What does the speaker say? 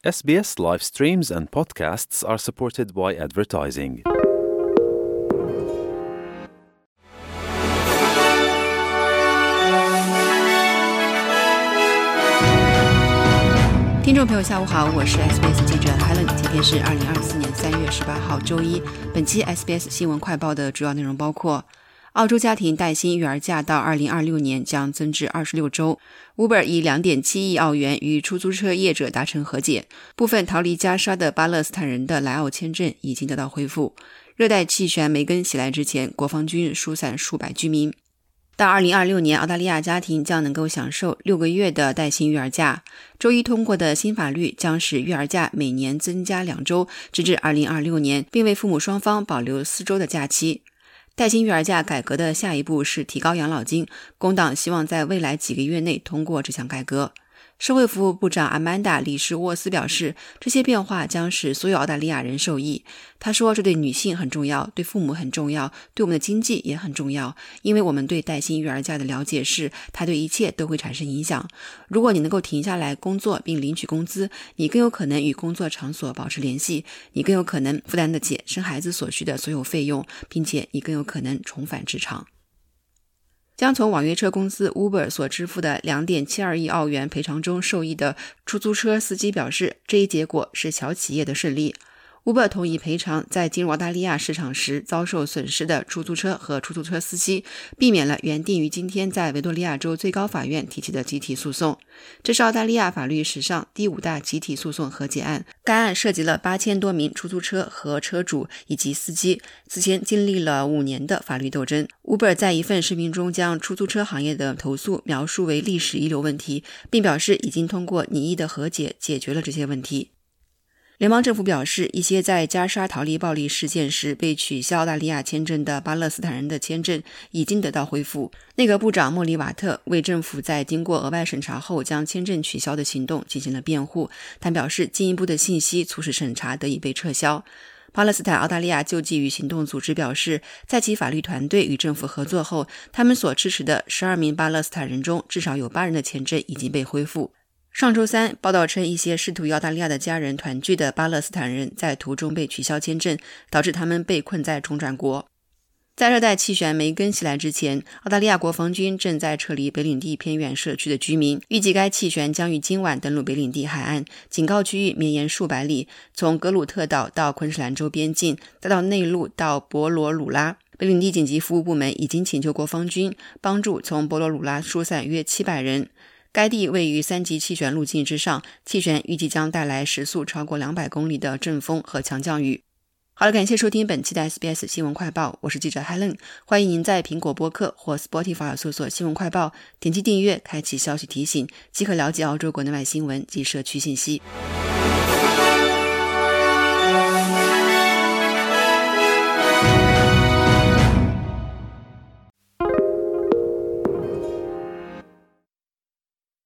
SBS live streams and podcasts are supported by advertising. 听众朋友下午好，我是 SBS 记者 Helen， 今天是2024年3月18号周一。本期 SBS 新闻快报的主要内容包括：澳洲家庭带薪育儿假到2026年将增至26周， Uber 以 2.7 亿澳元与出租车业者达成和解，部分逃离加沙的巴勒斯坦人的来澳签证已经得到恢复，热带气旋梅根袭来之前，国防军疏散数百居民。到2026年，澳大利亚家庭将能够享受6个月的带薪育儿假。周一通过的新法律将使育儿假每年增加2周，直至2026年，并为父母双方保留4周的假期。带薪育儿假改革的下一步是提高养老金，工党希望在未来几个月内通过这项改革。社会服务部长阿曼达·里什沃斯表示，这些变化将使所有澳大利亚人受益。他说，这对女性很重要，对父母很重要，对我们的经济也很重要，因为我们对带薪育儿假的了解是，它对一切都会产生影响。如果你能够停下来工作并领取工资，你更有可能与工作场所保持联系，你更有可能负担得起生孩子所需的所有费用，并且你更有可能重返职场。将从网约车公司 Uber 所支付的 2.72 亿澳元赔偿中受益的出租车司机表示，这一结果是小企业的胜利。Uber 同意赔偿在进入澳大利亚市场时遭受损失的出租车和出租车司机，避免了原定于今天在维多利亚州最高法院提起的集体诉讼。这是澳大利亚法律史上第5大集体诉讼和解案，该案涉及了8000多名出租车和车主以及司机，此前经历了5年的法律斗争。Uber 在一份声明中将出租车行业的投诉描述为历史遗留问题，并表示已经通过拟议的和解解决了这些问题。联邦政府表示，一些在加沙逃离暴力事件时被取消澳大利亚签证的巴勒斯坦人的签证已经得到恢复。内阁部长莫里瓦特为政府在经过额外审查后将签证取消的行动进行了辩护，但表示进一步的信息促使审查得以被撤销。巴勒斯坦澳大利亚救济与行动组织表示，在其法律团队与政府合作后，他们所支持的12名巴勒斯坦人中至少有8人的签证已经被恢复。上周三，报道称一些试图与澳大利亚的家人团聚的巴勒斯坦人在途中被取消签证，导致他们被困在中转国。在热带气旋梅根袭来之前，澳大利亚国防军正在撤离北领地偏远社区的居民，预计该气旋将于今晚登陆北领地海岸，警告区域绵延数百里，从格鲁特岛到昆士兰州边境，再到内陆到博罗鲁拉。北领地紧急服务部门已经请求国防军帮助从博罗鲁拉疏散约700人。该地位于3级气旋路径之上，气旋预计将带来时速超过200公里的阵风和强降雨。好了，感谢收听本期的 SBS 新闻快报，我是记者 Helen， 欢迎您在苹果播客或 Spotify 搜索新闻快报，点击订阅，开启消息提醒，即可了解澳洲国内外新闻及社区信息。